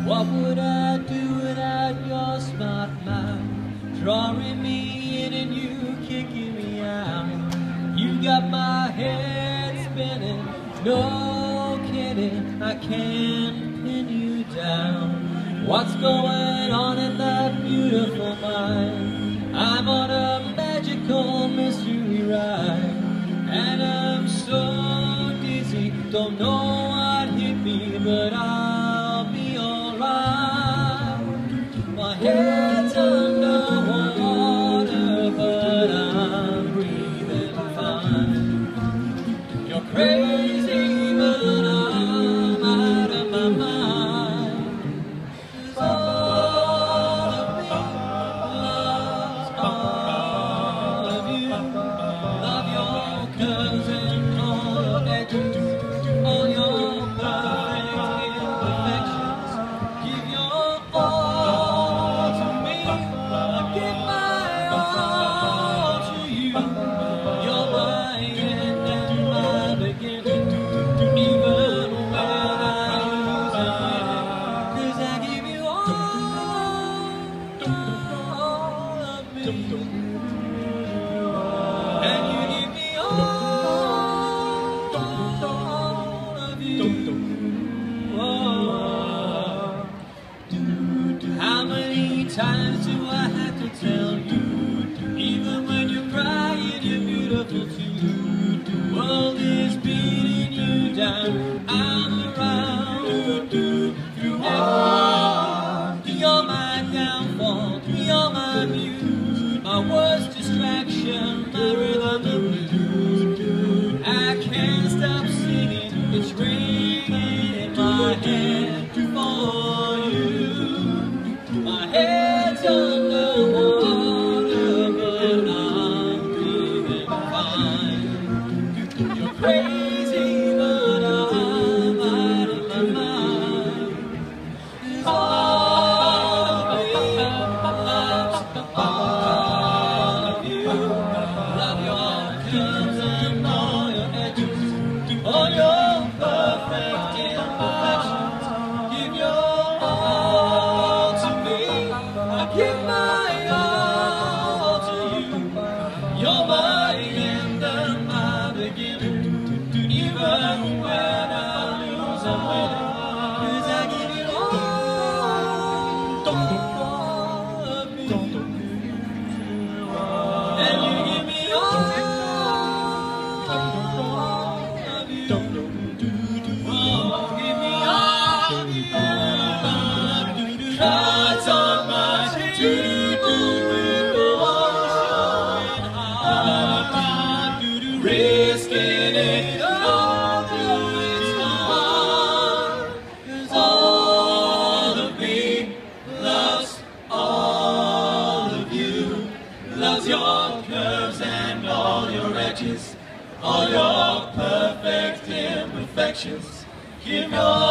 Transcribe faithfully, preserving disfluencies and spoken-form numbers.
What would I do without your smart mind? Drawing me in and you kicking me out. You got my head spinning, no kidding, I can't pin you down. What's going on in that beautiful mind? I'm on a magical mystery ride, and I'm so dizzy, don't know what hit me, but I'll be alright. My head's underwater, but I'm breathing fine. You're crazy, but I'm out of my mind. 'Cause all of me loves all of you. Love your curves and all your edges, all your perfect imperfections. Give your all to me, I give my all to you. You're my end and my beginning, even when I lose I'm winning. 'Cause I give you all, all of me, and you give me all of you. Oh. How many times do I have to tell you? Even when you're crying, you're beautiful too. The world is beating you down. I'm around through everything. You're my downfall, you're my muse, my worst distraction, my rhythm and blues. I can't stop singing, it's ringing in my head for you. My head's underwater, but I'm breathing fine. You're crazy, but I'm out of my mind. 'Cause all of me loves all of you. Love your curves and all your edges, all your perfect imperfections. Give your all to me, I give my all to you. You're my end and my beginning, even when I lose I'm winning. 'Cause I give you all of me, and you give me all of you. Oh, give me all of you. Cards on my table with the water showing hard. Risking it all through its heart. 'Cause all of me loves all of you. Loves your curves and all your edges, all your perfect imperfections. Give your